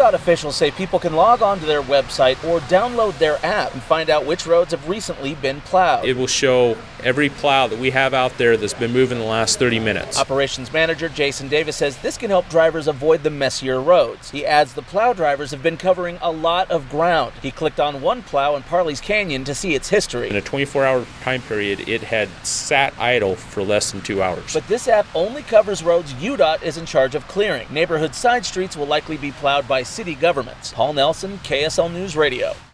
UDOT officials say people can log on to their website or download their app and find out which roads have recently been plowed. It will show every plow that we have out there that's been moved in the last 30 minutes. Operations manager Jason Davis says this can help drivers avoid the messier roads. He adds the plow drivers have been covering a lot of ground. He clicked on one plow in Parley's Canyon to see its history. In a 24-hour time period, it had sat idle for less than 2 hours. But this app only covers roads UDOT is in charge of clearing. Neighborhood side streets will likely be plowed by city governments. Paul Nelson, KSL News Radio.